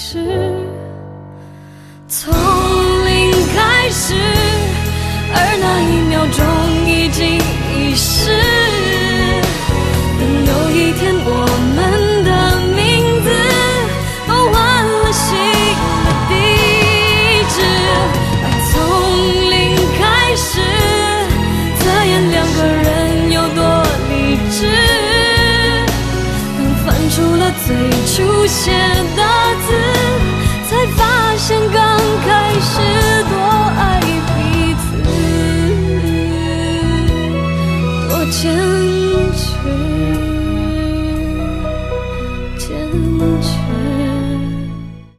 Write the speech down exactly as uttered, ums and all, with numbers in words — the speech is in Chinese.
始，从零开始，而那一秒钟已经遗失。等有一天我们的名字都换了新的地址，而从零开始，测验两个人有多理智，能翻出了最初写的